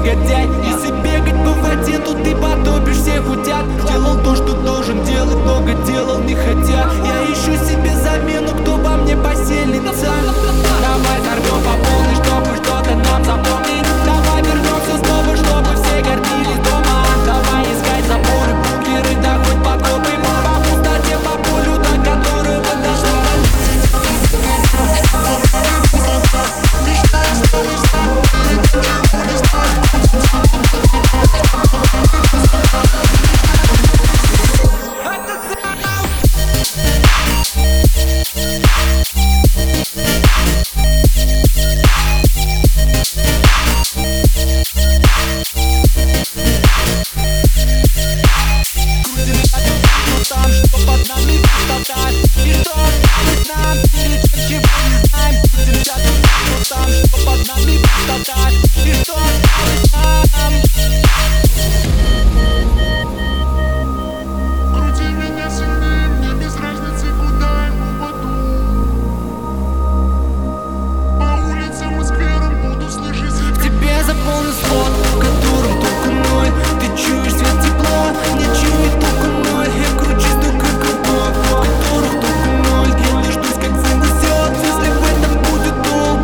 негодяй. Если бегать по воде, то ты потопишь всех утят. Делал то, что должен делать, много делал не хотя. Я ищу себе замену, кто во мне поселится. Давай взорвем по полной, чтобы что-то нам запомнить. Давай вернемся снова, чтобы все гордились дома. Давай искать заборы, бункеры, да хоть подкопы. По пустоте, по полю, до которого дошла. Заполнен слот, в котором только ноль. Ты чуешь свет, тепло, не чует только ноль. Я кручусь только крутой, в которых только ноль. Я не ждусь, как занесет, если в этом будет дом.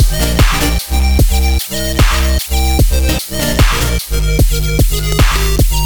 Это